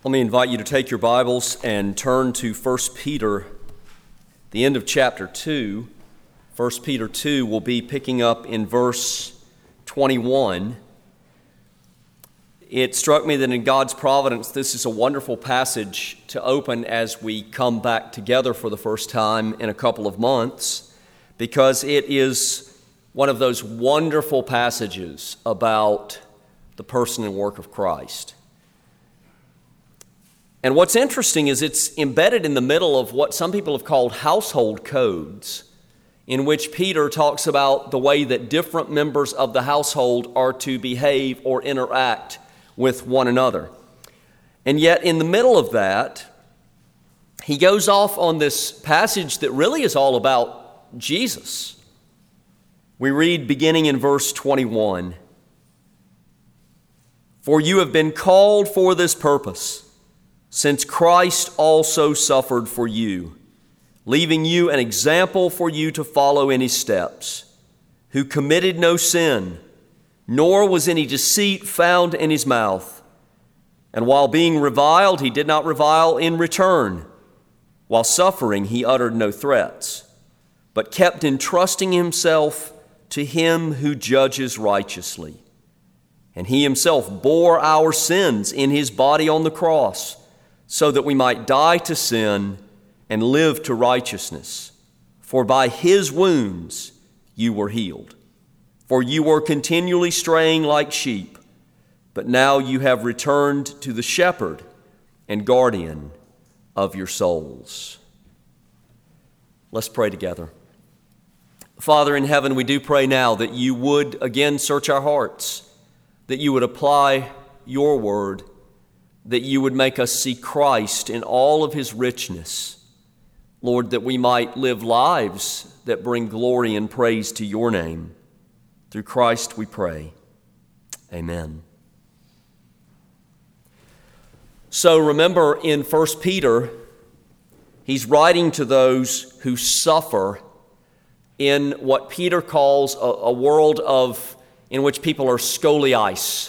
Let me invite you to take your Bibles and turn to 1 Peter, the end of chapter 2. 1 Peter 2 will be picking up in verse 21. It struck me that in God's providence, this is a wonderful passage to open as we come back together for the first time in a couple of months, because it is one of those wonderful passages about the person and work of Christ. And what's interesting is it's embedded in the middle of what some people have called household codes, in which Peter talks about the way that different members of the household are to behave or interact with one another. And yet in the middle of that, he goes off on this passage that really is all about Jesus. We read beginning in verse 21, "For you have been called for this purpose, since Christ also suffered for you, leaving you an example for you to follow in his steps, who committed no sin, nor was any deceit found in his mouth. And while being reviled, he did not revile in return. While suffering, he uttered no threats, but kept entrusting himself to him who judges righteously. And he himself bore our sins in his body on the cross, so that we might die to sin and live to righteousness. For by his wounds you were healed. For you were continually straying like sheep, but now you have returned to the shepherd and guardian of your souls." Let's pray together. Father in heaven, we do pray now that you would again search our hearts, that you would apply your word, that you would make us see Christ in all of his richness. Lord, that we might live lives that bring glory and praise to your name. Through Christ we pray. Amen. So remember, in 1 Peter, he's writing to those who suffer in what Peter calls a world in which people are scoliosis,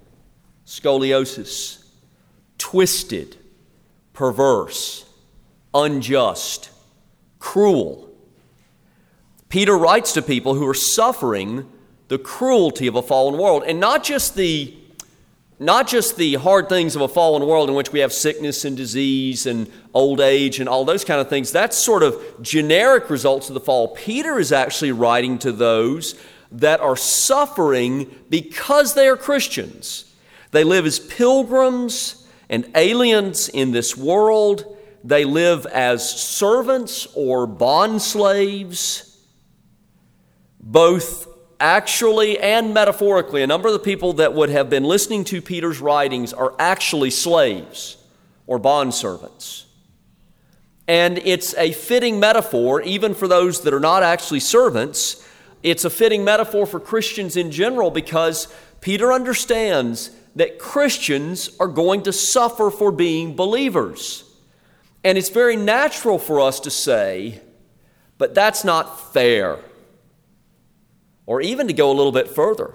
twisted, perverse, unjust, cruel. Peter writes to people who are suffering the cruelty of a fallen world, and not just the hard things of a fallen world in which we have sickness and disease and old age and all those kind of things. That's sort of generic results of the fall. Peter is actually writing to those that are suffering because they are Christians. They live as pilgrims and aliens in this world. They live as servants or bond slaves, both actually and metaphorically. A number of the people that would have been listening to Peter's writings are actually slaves or bondservants. And it's a fitting metaphor, even for those that are not actually servants. It's a fitting metaphor for Christians in general, because Peter understands that Christians are going to suffer for being believers. And it's very natural for us to say, but that's not fair. Or even to go a little bit further.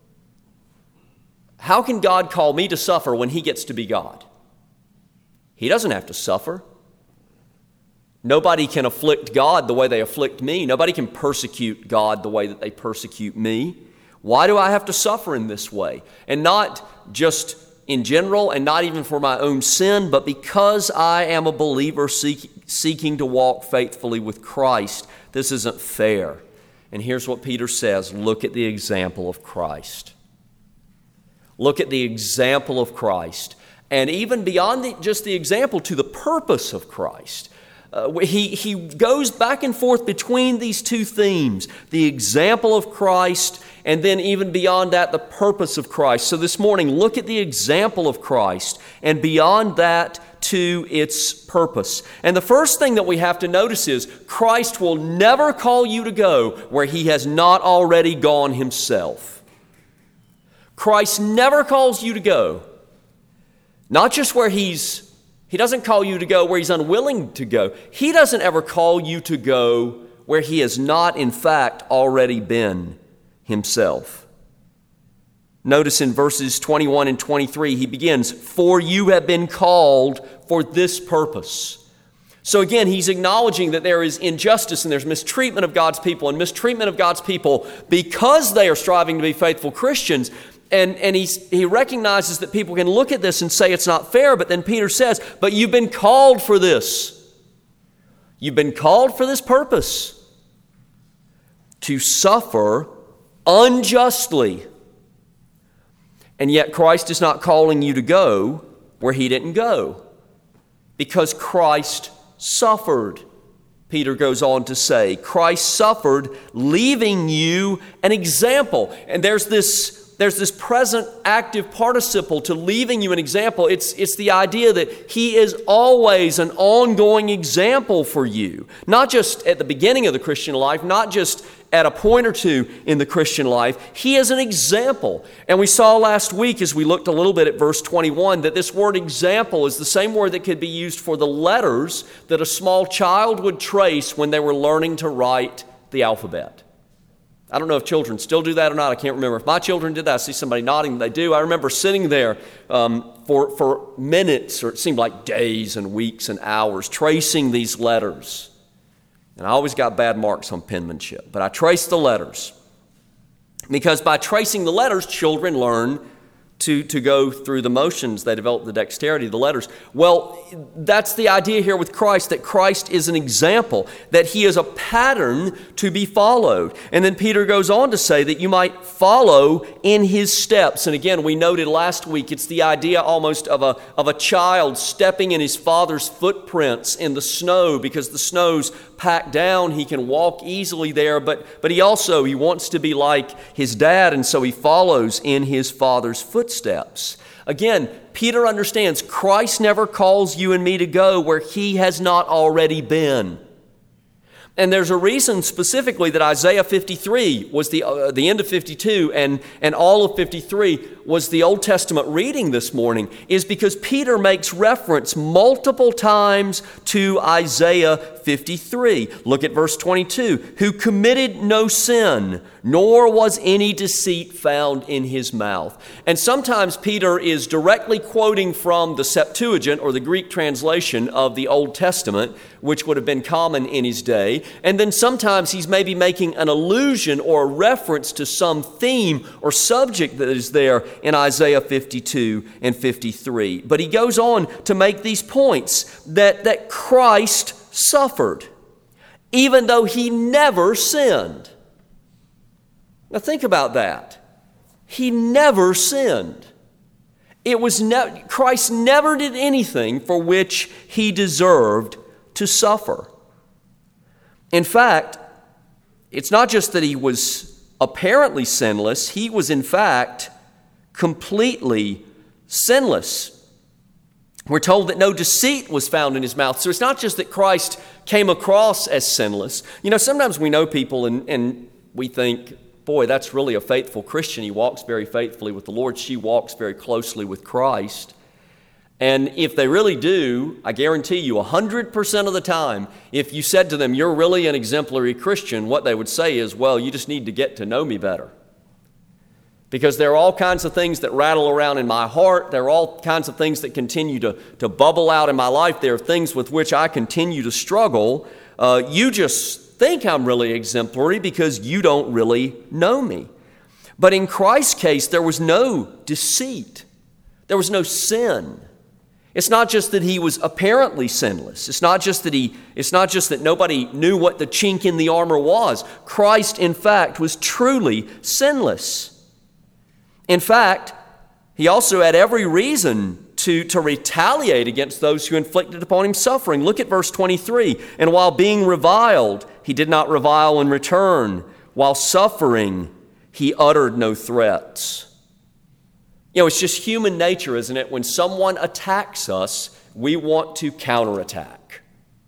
How can God call me to suffer when he gets to be God? He doesn't have to suffer. Nobody can afflict God the way they afflict me. Nobody can persecute God the way that they persecute me. Why do I have to suffer in this way? And not just in general, and not even for my own sin, but because I am a believer seeking to walk faithfully with Christ. This isn't fair. And here's what Peter says: look at the example of Christ. Look at the example of Christ. And even beyond just the example, to the purpose of Christ. He goes back and forth between these two themes, the example of Christ, and then even beyond that, the purpose of Christ. So this morning, look at the example of Christ, and beyond that, to its purpose. And the first thing that we have to notice is Christ will never call you to go where he has not already gone himself. Christ never calls you to go, not just where he doesn't call you to go where he's unwilling to go. He doesn't ever call you to go where he has not, in fact, already been himself. Notice in verses 21 and 23, he begins, "For you have been called for this purpose." So again, he's acknowledging that there is injustice and there's mistreatment of God's people, and mistreatment of God's people because they are striving to be faithful Christians. And he recognizes that people can look at this and say it's not fair, but then Peter says, but you've been called for this. You've been called for this purpose, to suffer unjustly. And yet Christ is not calling you to go where he didn't go, because Christ suffered. Peter goes on to say, Christ suffered, leaving you an example. And there's this present active participle to leaving you an example. It's the idea that he is always an ongoing example for you. Not just at the beginning of the Christian life, not just at a point or two in the Christian life. He is an example. And we saw last week as we looked a little bit at verse 21 that this word example is the same word that could be used for the letters that a small child would trace when they were learning to write the alphabet. I don't know if children still do that or not. I can't remember. If my children did that, I see somebody nodding. They do. I remember sitting there for minutes, or it seemed like days and weeks and hours, tracing these letters. And I always got bad marks on penmanship. But I traced the letters. Because by tracing the letters, children learn to go through the motions. They develop the dexterity of the letters. Well, that's the idea here with Christ, that Christ is an example, that he is a pattern to be followed. And then Peter goes on to say that you might follow in his steps. And again, we noted last week, it's the idea almost of a child stepping in his father's footprints in the snow, because the snow's packed down. He can walk easily there, but he wants to be like his dad, and so he follows in his father's footsteps. Again, Peter understands Christ never calls you and me to go where he has not already been. And there's a reason specifically that Isaiah 53 was the end of 52 and all of 53 was the Old Testament reading this morning, is because Peter makes reference multiple times to Isaiah 53. Look at verse 22. Who committed no sin, nor was any deceit found in his mouth. And sometimes Peter is directly quoting from the Septuagint, or the Greek translation of the Old Testament, which would have been common in his day. And then sometimes he's maybe making an allusion or a reference to some theme or subject that is there in Isaiah 52 and 53. But he goes on to make these points that Christ suffered, even though he never sinned. Now think about that. He never sinned. Christ never did anything for which he deserved to suffer. In fact, it's not just that he was apparently sinless, he was in fact completely sinless. We're told that no deceit was found in his mouth. So it's not just that Christ came across as sinless. You know, sometimes we know people and we think, boy, that's really a faithful Christian. He walks very faithfully with the Lord. She walks very closely with Christ. And if they really do, I guarantee you 100% of the time, if you said to them, you're really an exemplary Christian, what they would say is, well, you just need to get to know me better. Because there are all kinds of things that rattle around in my heart. There are all kinds of things that continue to bubble out in my life. There are things with which I continue to struggle. You just think I'm really exemplary because you don't really know me. But in Christ's case, there was no deceit. There was no sin. It's not just that he was apparently sinless. It's not just that nobody knew what the chink in the armor was. Christ, in fact, was truly sinless. In fact, he also had every reason to retaliate against those who inflicted upon him suffering. Look at verse 23. And while being reviled, he did not revile in return. While suffering, he uttered no threats. You know, it's just human nature, isn't it? When someone attacks us, we want to counterattack.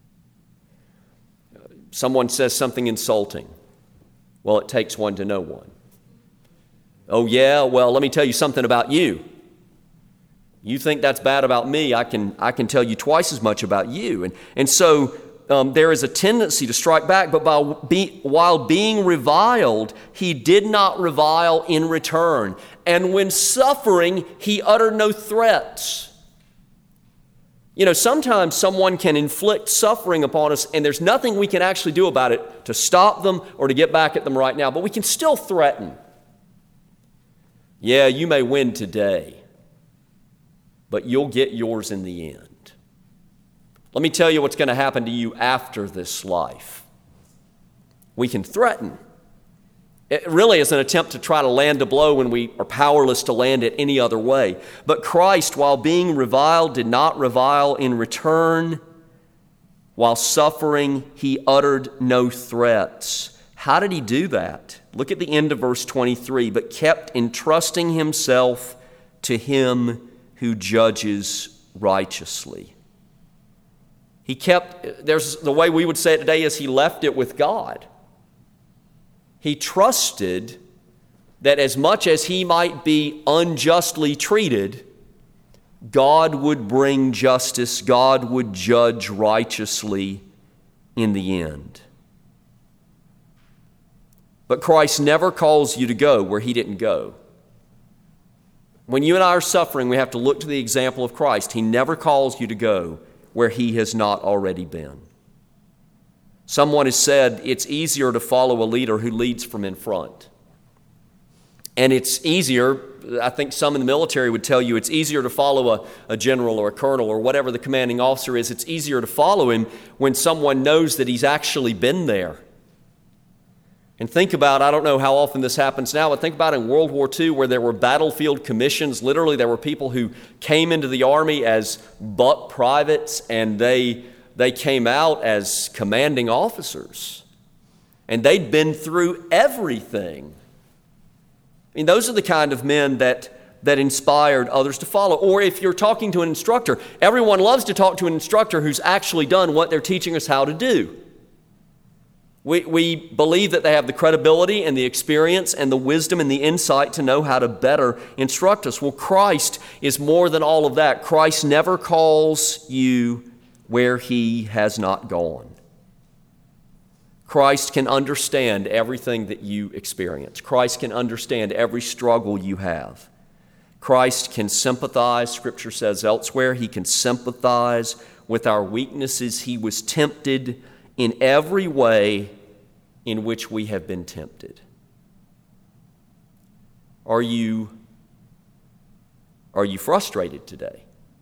Someone says something insulting. Well, it takes one to know one. Oh yeah, well, let me tell you something about you. You think that's bad about me, I can tell you twice as much about you. And so there is a tendency to strike back, but while being reviled, he did not revile in return. And when suffering, he uttered no threats. Sometimes someone can inflict suffering upon us, and there's nothing we can actually do about it to stop them or to get back at them right now, but we can still threaten. Yeah, you may win today, but you'll get yours in the end. Let me tell you what's going to happen to you after this life. We can threaten. It really is an attempt to try to land a blow when we are powerless to land it any other way. But Christ, while being reviled, did not revile in return. While suffering, he uttered no threats. How did he do that? Look at the end of verse 23. But kept entrusting himself to him who judges righteously. There's the way we would say it today is he left it with God. He trusted that as much as he might be unjustly treated, God would bring justice, God would judge righteously in the end. But Christ never calls you to go where he didn't go. When you and I are suffering, we have to look to the example of Christ. He never calls you to go where he has not already been. Someone has said it's easier to follow a leader who leads from in front. And it's easier, I think some in the military would tell you, it's easier to follow a general or a colonel or whatever the commanding officer is. It's easier to follow him when someone knows that he's actually been there. And think about, I don't know how often this happens now, but think about in World War II where there were battlefield commissions. Literally, there were people who came into the Army as buck privates, and they came out as commanding officers. And they'd been through everything. I mean, those are the kind of men that inspired others to follow. Or if you're talking to an instructor, everyone loves to talk to an instructor who's actually done what they're teaching us how to do. We believe that they have the credibility and the experience and the wisdom and the insight to know how to better instruct us. Well, Christ is more than all of that. Christ never calls you where he has not gone. Christ can understand everything that you experience. Christ can understand every struggle you have. Christ can sympathize, Scripture says elsewhere, he can sympathize with our weaknesses. He was tempted in every way in which we have been tempted. Are you frustrated today?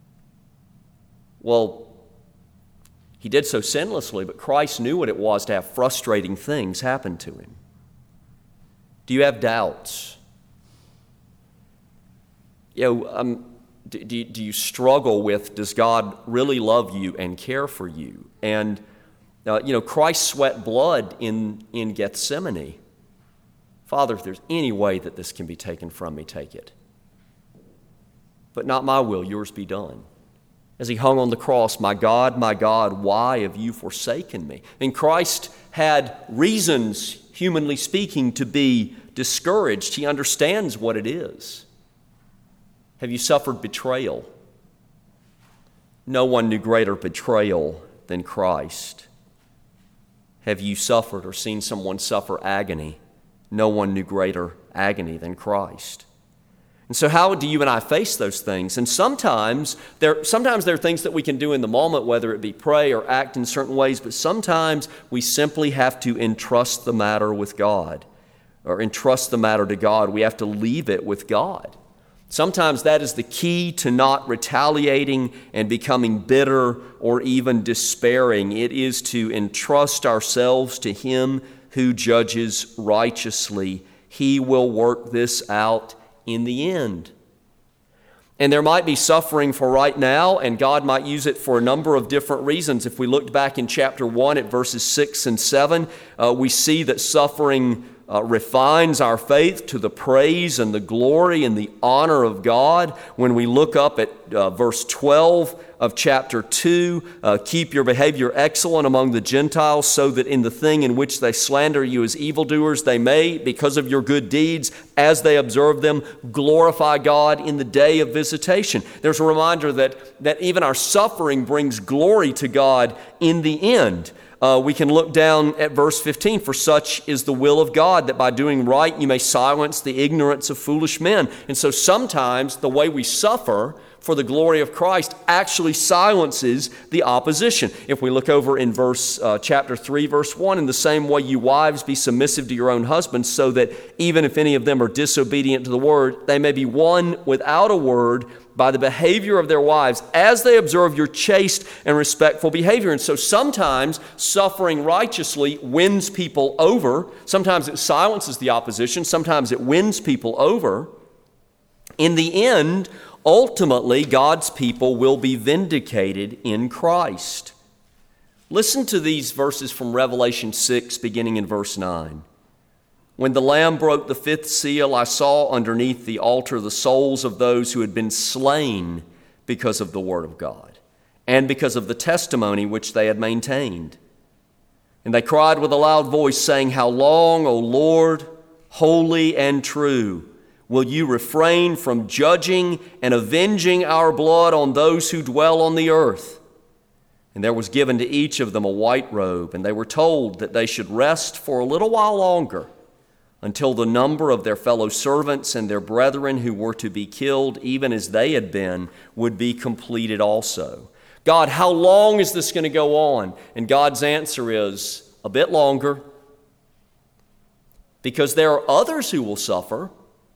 Well, he did so sinlessly, but Christ knew what it was to have frustrating things happen to him. Do you have doubts? Do you struggle with, does God really love you and care for you? And Christ sweat blood in Gethsemane. Father, if there's any way that this can be taken from me, take it. But not my will, yours be done. As he hung on the cross, my God, why have you forsaken me? And Christ had reasons, humanly speaking, to be discouraged. He understands what it is. Have you suffered betrayal? No one knew greater betrayal than Christ. Have you suffered or seen someone suffer agony? No one knew greater agony than Christ. And so how do you and I face those things? And sometimes there are things that we can do in the moment, whether it be pray or act in certain ways, but sometimes we simply have to entrust the matter with God, or entrust the matter to God. We have to leave it with God. Sometimes that is the key to not retaliating and becoming bitter or even despairing. It is to entrust ourselves to him who judges righteously. He will work this out in the end. And there might be suffering for right now, and God might use it for a number of different reasons. If we looked back in chapter 1 at verses 6 and 7, we see that suffering refines our faith to the praise and the glory and the honor of God. When we look up at verse 12 of chapter 2, keep your behavior excellent among the Gentiles, so that in the thing in which they slander you as evildoers, they may, because of your good deeds, as they observe them, glorify God in the day of visitation. There's a reminder that even our suffering brings glory to God in the end. We can look down at verse 15. For such is the will of God, that by doing right you may silence the ignorance of foolish men. And so sometimes the way we suffer for the glory of Christ actually silences the opposition. If we look over in chapter 3, verse 1, in the same way you wives be submissive to your own husbands, so that even if any of them are disobedient to the word, they may be won without a word by the behavior of their wives, as they observe your chaste and respectful behavior. And so sometimes suffering righteously wins people over. Sometimes it silences the opposition. Sometimes it wins people over. In the end, ultimately, God's people will be vindicated in Christ. Listen to these verses from Revelation 6, beginning in verse 9. When the Lamb broke the fifth seal, I saw underneath the altar the souls of those who had been slain because of the word of God and because of the testimony which they had maintained. And they cried with a loud voice, saying, How long, O Lord, holy and true, will you refrain from judging and avenging our blood on those who dwell on the earth? And there was given to each of them a white robe, and they were told that they should rest for a little while longer, until the number of their fellow servants and their brethren who were to be killed, even as they had been, would be completed also. God, how long is this going to go on? And God's answer is, a bit longer, because there are others who will suffer,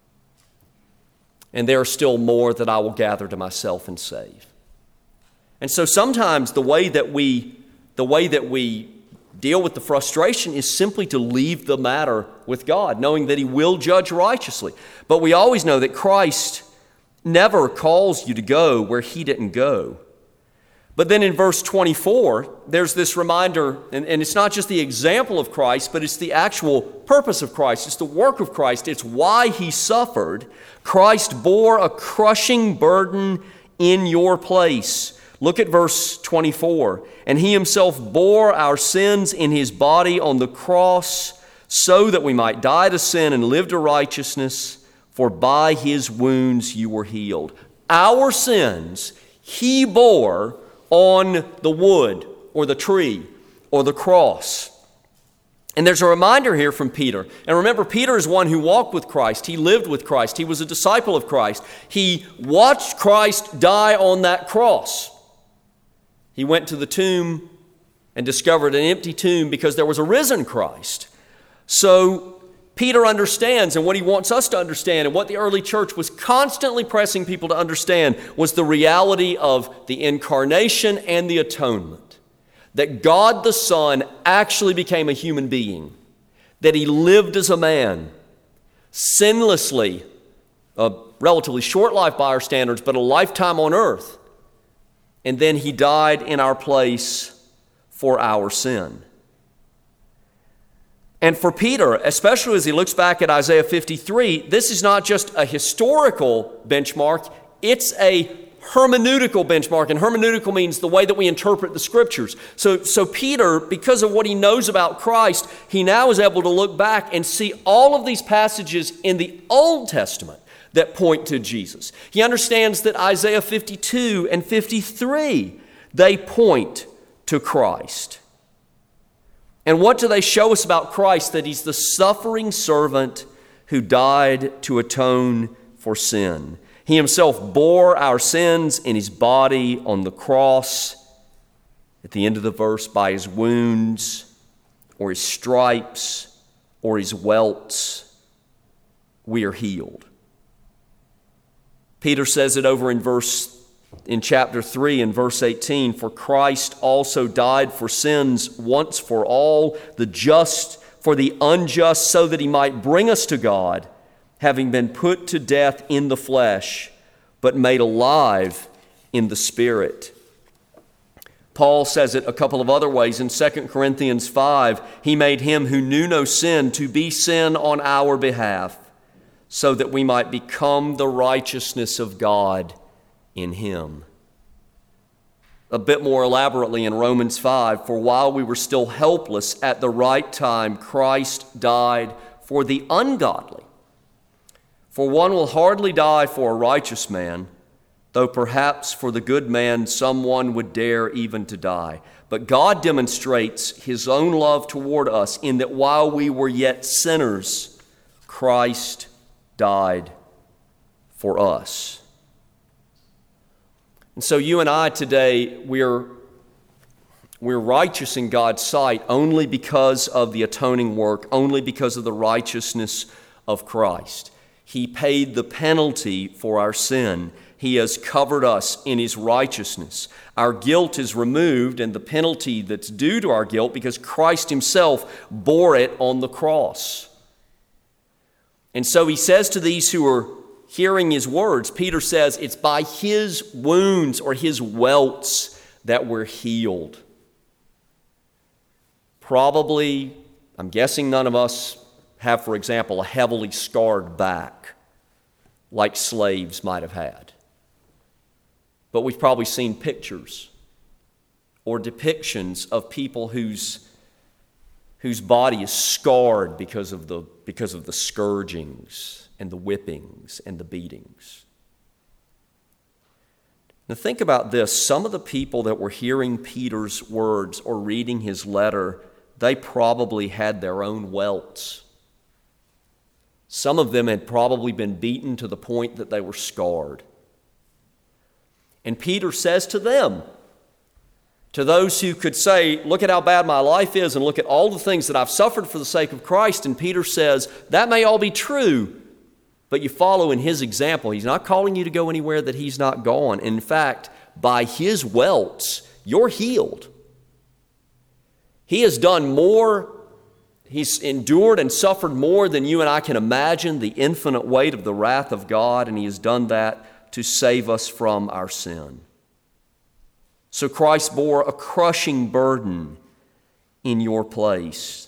and there are still more that I will gather to myself and save. And so sometimes the way that we deal with the frustration is simply to leave the matter with God, knowing that He will judge righteously. But we always know that Christ never calls you to go where He didn't go. But then in verse 24, there's this reminder, and it's not just the example of Christ, but it's the actual purpose of Christ. It's the work of Christ. It's why He suffered. Christ bore a crushing burden in your place. Look at verse 24. And He Himself bore our sins in His body on the cross, so that we might die to sin and live to righteousness, for by His wounds you were healed. Our sins He bore on the wood or the tree or the cross. And there's a reminder here from Peter. And remember, Peter is one who walked with Christ. He lived with Christ. He was a disciple of Christ. He watched Christ die on that cross. He went to the tomb and discovered an empty tomb because there was a risen Christ. So Peter understands, and what he wants us to understand, and what the early church was constantly pressing people to understand, was the reality of the incarnation and the atonement. That God the Son actually became a human being. That He lived as a man, sinlessly, a relatively short life by our standards, but a lifetime on earth. And then He died in our place for our sin. And for Peter, especially as he looks back at Isaiah 53, this is not just a historical benchmark, it's a hermeneutical benchmark. And hermeneutical means the way that we interpret the Scriptures. So Peter, because of what he knows about Christ, he now is able to look back and see all of these passages in the Old Testament that point to Jesus. He understands that Isaiah 52 and 53, they point to Christ. And what do they show us about Christ? That He's the suffering servant who died to atone for sin. He Himself bore our sins in His body on the cross. At the end of the verse, by His wounds or His stripes or His welts, we are healed. Peter says it over in chapter 3 and verse 18, for Christ also died for sins once for all, the just for the unjust, so that He might bring us to God, having been put to death in the flesh, but made alive in the Spirit. Paul says it a couple of other ways. In 2 Corinthians 5, he made him who knew no sin to be sin on our behalf, so that we might become the righteousness of God in him. A bit more elaborately in Romans 5, for while we were still helpless, at the right time Christ died for the ungodly. For one will hardly die for a righteous man, though perhaps for the good man someone would dare even to die. But God demonstrates his own love toward us in that while we were yet sinners, Christ died for us. And so you and I today, we're righteous in God's sight only because of the atoning work, only because of the righteousness of Christ. He paid the penalty for our sin. He has covered us in his righteousness. Our guilt is removed and the penalty that's due to our guilt because Christ himself bore it on the cross. And so he says to these who are hearing his words, Peter says, it's by his wounds or his welts that we're healed. Probably, I'm guessing none of us have, for example, a heavily scarred back like slaves might have had. But we've probably seen pictures or depictions of people whose body is scarred because of the scourgings and the whippings and the beatings. Now think about this. Some of the people that were hearing Peter's words or reading his letter, they probably had their own welts. Some of them had probably been beaten to the point that they were scarred. And Peter says to them, to those who could say, look at how bad my life is and look at all the things that I've suffered for the sake of Christ, and Peter says, that may all be true, but you follow in his example. He's not calling you to go anywhere that he's not gone. In fact, by his welts, you're healed. He has done more. He's endured and suffered more than you and I can imagine, the infinite weight of the wrath of God, and he has done that to save us from our sin. So Christ bore a crushing burden in your place.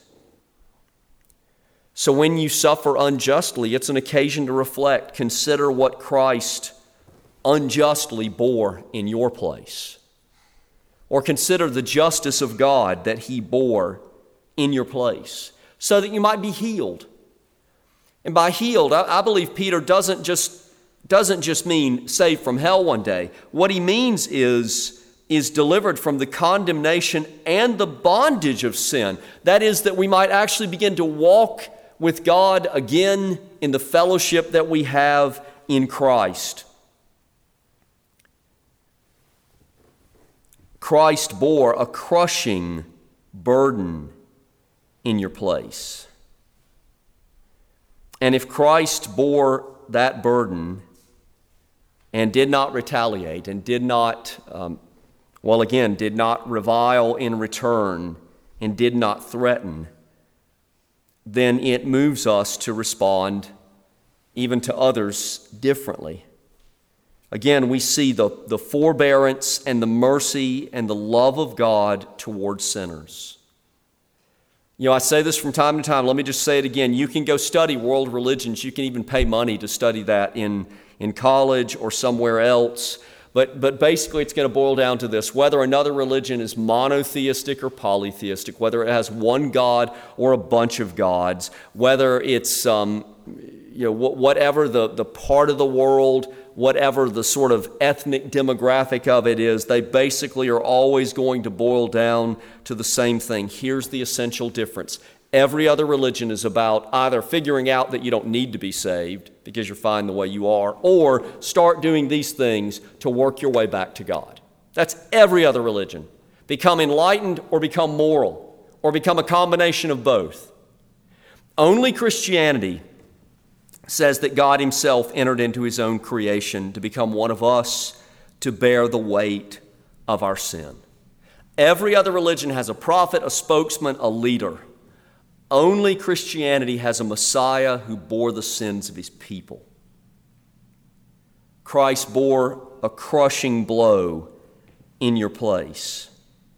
So when you suffer unjustly, it's an occasion to reflect. Consider what Christ unjustly bore in your place. Or consider the justice of God that he bore in your place, so that you might be healed. And by healed, I believe Peter doesn't just mean saved from hell one day. What he means is delivered from the condemnation and the bondage of sin. That is, that we might actually begin to walk with God again in the fellowship that we have in Christ. Christ bore a crushing burden in your place. And if Christ bore that burden and did not retaliate and did not revile in return and did not threaten, then it moves us to respond even to others differently. Again, we see the forbearance and the mercy and the love of God towards sinners. You know, I say this from time to time. Let me just say it again. You can go study world religions. You can even pay money to study that in college or somewhere else. But basically it's going to boil down to this: whether another religion is monotheistic or polytheistic, whether it has one God or a bunch of gods, whether it's whatever the part of the world, whatever the sort of ethnic demographic of it is, they basically are always going to boil down to the same thing. Here's the essential difference. Every other religion is about either figuring out that you don't need to be saved because you're fine the way you are, or start doing these things to work your way back to God. That's every other religion. Become enlightened or become moral, or become a combination of both. Only Christianity says that God himself entered into his own creation to become one of us, to bear the weight of our sin. Every other religion has a prophet, a spokesman, a leader. Only Christianity has a Messiah who bore the sins of his people. Christ bore a crushing blow in your place.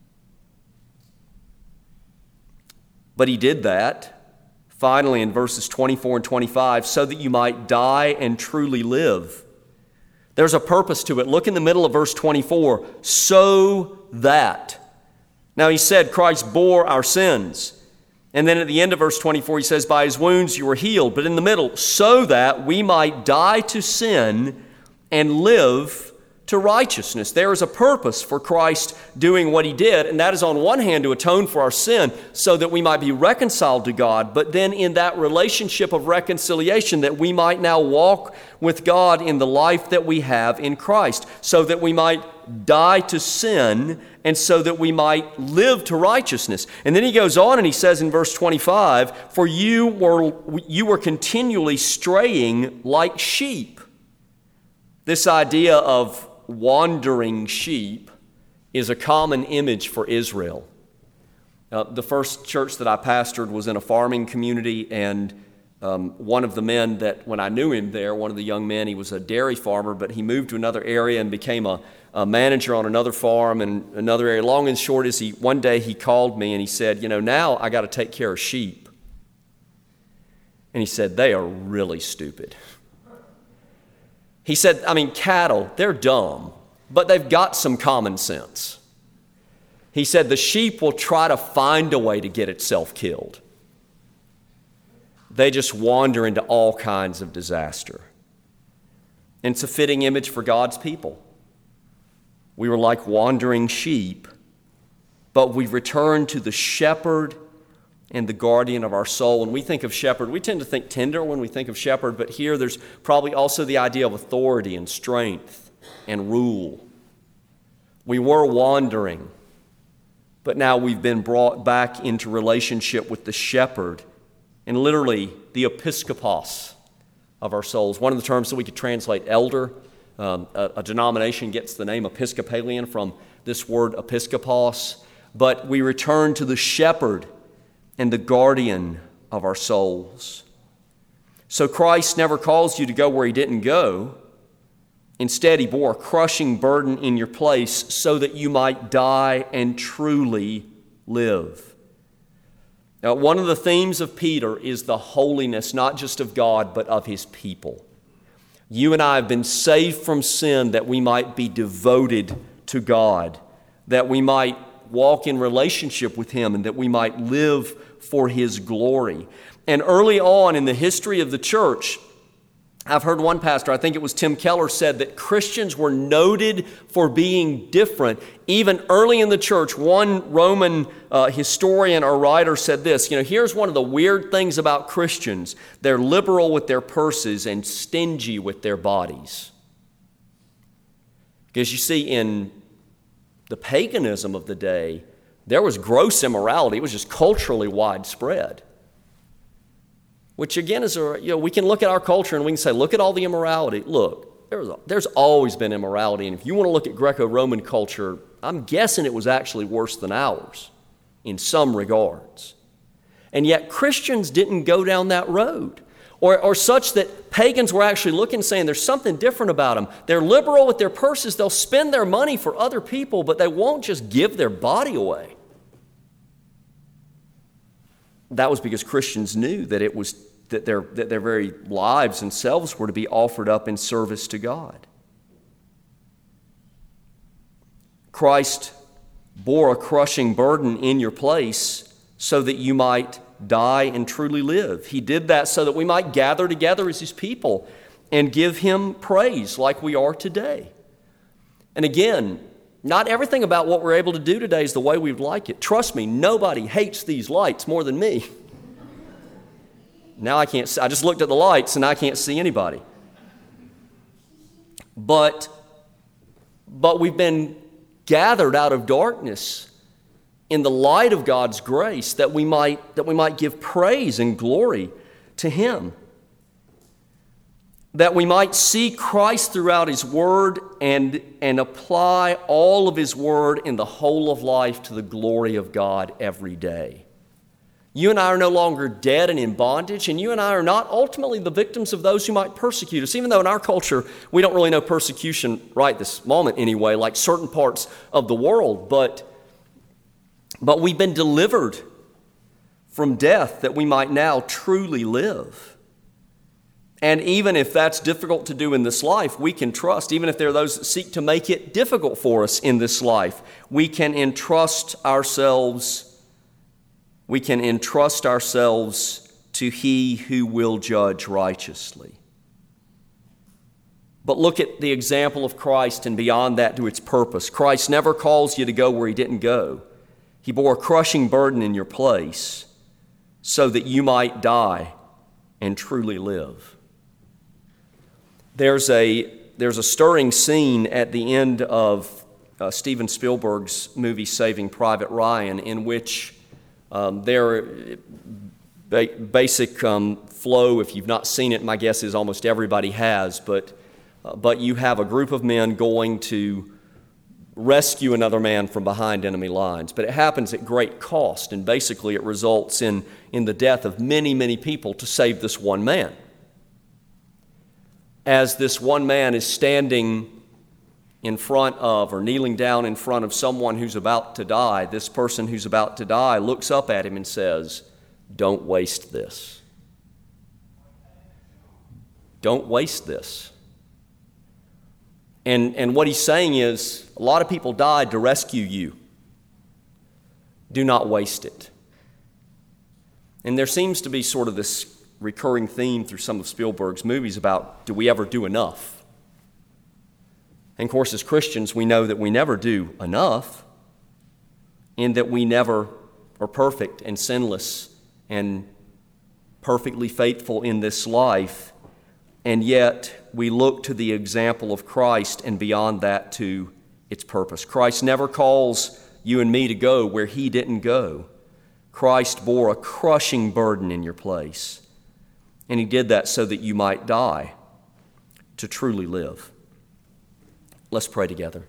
But he did that, finally in verses 24 and 25, so that you might die and truly live. There's a purpose to it. Look in the middle of verse 24, so that. Now he said Christ bore our sins. And then at the end of verse 24, he says, by his wounds you were healed. But in the middle, so that we might die to sin and live to righteousness. There is a purpose for Christ doing what he did, and that is on one hand to atone for our sin so that we might be reconciled to God, but then in that relationship of reconciliation that we might now walk with God in the life that we have in Christ, so that we might die to sin and so that we might live to righteousness. And then he goes on and he says in verse 25, for you were continually straying like sheep. This idea of wandering sheep is a common image for Israel. The first church that I pastored was in a farming community, and one of the men that, when I knew him there, one of the young men, he was a dairy farmer, but he moved to another area and became a manager on another farm in another area. Long and short is one day he called me and he said, now I got to take care of sheep. And he said, they are really stupid. He said, cattle, they're dumb, but they've got some common sense. He said, the sheep will try to find a way to get itself killed. They just wander into all kinds of disaster. And it's a fitting image for God's people. We were like wandering sheep, but we returned to the shepherd and the guardian of our soul. When we think of shepherd, we tend to think tender when we think of shepherd, but here there's probably also the idea of authority and strength and rule. We were wandering, but now we've been brought back into relationship with the shepherd and literally the episkopos of our souls. One of the terms that we could translate elder, a denomination gets the name Episcopalian from this word episkopos, but we return to the shepherd and the guardian of our souls. So Christ never calls you to go where he didn't go. Instead, he bore a crushing burden in your place so that you might die and truly live. Now, one of the themes of Peter is the holiness, not just of God, but of his people. You and I have been saved from sin that we might be devoted to God, that we might walk in relationship with him, and that we might live for his glory. And early on in the history of the church, I've heard one pastor, I think it was Tim Keller, said that Christians were noted for being different. Even early in the church, one Roman historian or writer said this, here's one of the weird things about Christians. They're liberal with their purses and stingy with their bodies. Because you see, in the paganism of the day, there was gross immorality. It was just culturally widespread. Which again is we can look at our culture and we can say, look at all the immorality. Look, there's always been immorality. And if you want to look at Greco-Roman culture, I'm guessing it was actually worse than ours in some regards. And yet Christians didn't go down that road. Or such that pagans were actually looking and saying there's something different about them. They're liberal with their purses. They'll spend their money for other people, but they won't just give their body away. That was because Christians knew that it was that their very lives and selves were to be offered up in service to God. Christ bore a crushing burden in your place so that you might die and truly live. He did that so that we might gather together as his people and give him praise like we are today. And again, not everything about what we're able to do today is the way we'd like it. Trust me, nobody hates these lights more than me. Now I can't see. I just looked at the lights and I can't see anybody. But we've been gathered out of darkness in the light of God's grace that we might give praise and glory to him. That we might see Christ throughout his word and apply all of his word in the whole of life to the glory of God every day. You and I are no longer dead and in bondage, and you and I are not ultimately the victims of those who might persecute us, even though in our culture we don't really know persecution right this moment anyway, like certain parts of the world, but we've been delivered from death that we might now truly live. And even if that's difficult to do in this life, we can trust, even if there are those that seek to make it difficult for us in this life, we can entrust ourselves to He who will judge righteously. But look at the example of Christ and beyond that to its purpose. Christ never calls you to go where He didn't go. He bore a crushing burden in your place so that you might die and truly live. There's a stirring scene at the end of Steven Spielberg's movie Saving Private Ryan, in which basic flow, if you've not seen it, my guess is almost everybody has, but you have a group of men going to rescue another man from behind enemy lines. But it happens at great cost, and basically it results in the death of many, many people to save this one man. As this one man is standing in front of or kneeling down in front of someone who's about to die, this person who's about to die looks up at him and says, "Don't waste this. Don't waste this." And what he's saying is, a lot of people died to rescue you. Do not waste it. And there seems to be sort of this recurring theme through some of Spielberg's movies about, do we ever do enough? And of course, as Christians, we know that we never do enough, and that we never are perfect and sinless and perfectly faithful in this life. And yet, we look to the example of Christ and beyond that to its purpose. Christ never calls you and me to go where He didn't go. Christ bore a crushing burden in your place. And He did that so that you might die to truly live. Let's pray together.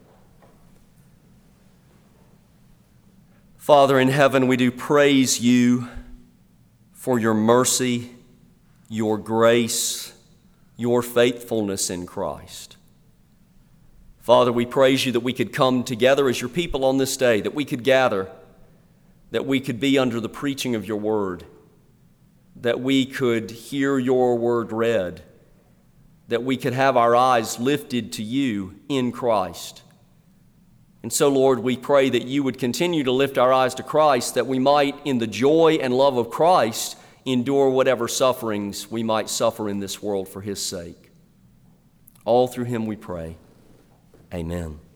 Father in heaven, we do praise You for Your mercy, Your grace, Your faithfulness in Christ. Father, we praise You that we could come together as Your people on this day, that we could gather, that we could be under the preaching of Your word, that we could hear Your word read, that we could have our eyes lifted to You in Christ. And so, Lord, we pray that You would continue to lift our eyes to Christ, that we might, in the joy and love of Christ, endure whatever sufferings we might suffer in this world for His sake. All through Him we pray. Amen.